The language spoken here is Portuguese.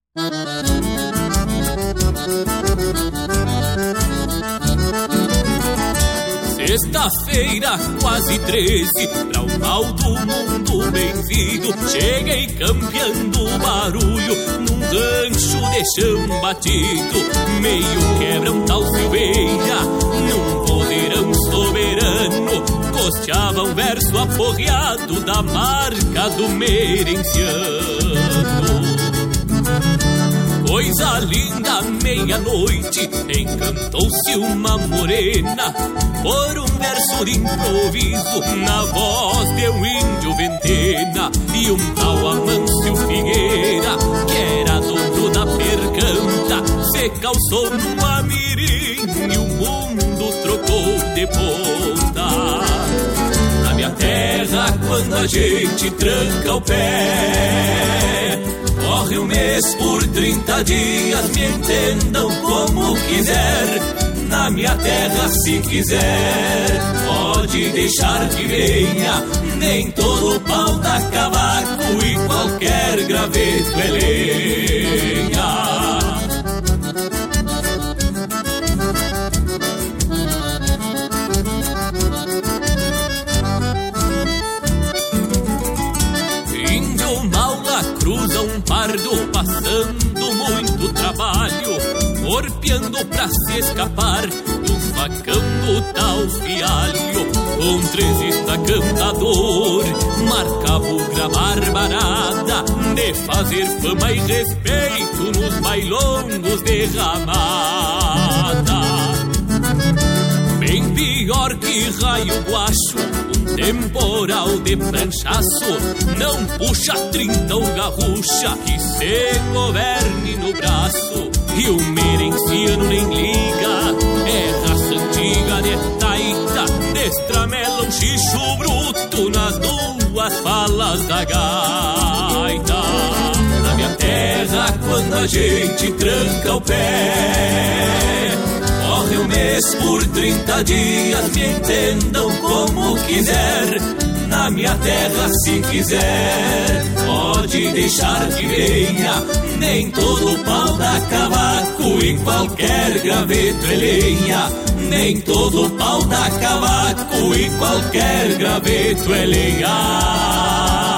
Sexta-feira, quase 13, pra o mal do mundo bem-vindo. Cheguei campeando barulho num rancho de chão batido. Meio quebra um tal Silveira, num vozeirão soberano. Costeava um verso aporreado da marca do merenciano. Coisa linda, meia-noite, encantou-se uma morena por um verso de improviso na voz de um índio ventena. E um tal Amâncio Figueira, que era dono da percanta, se calçou numa mirim e o mundo trocou de ponta. Na minha terra, quando a gente tranca o pé, corre um mês por 30 dias, me entendam como quiser. Na minha terra, se quiser, pode deixar que venha. Nem todo pau dá cavaco e qualquer graveto é lenha. Cruza um pardo passando muito trabalho, orpeando pra se escapar do facão do tal Fialho. Com 3 estacandador, marcava o gravar barada de fazer fama e respeito nos bailongos de ramada. Bem pior que raio guacho, um temporal de pranchaço não puxa 30 ou garrucha que se governe no braço. E o merenciano nem liga, é raça antiga de taita, destramela um xixo bruto nas 2 falas da gaita. Na minha terra, quando a gente tranca o pé, corre um mês por 30 dias, me entendam como quiser. Na minha terra, se quiser, pode deixar que venha. Nem todo pau dá cavaco, em qualquer graveto é lenha. Nem todo pau dá cavaco, em qualquer graveto é lenha.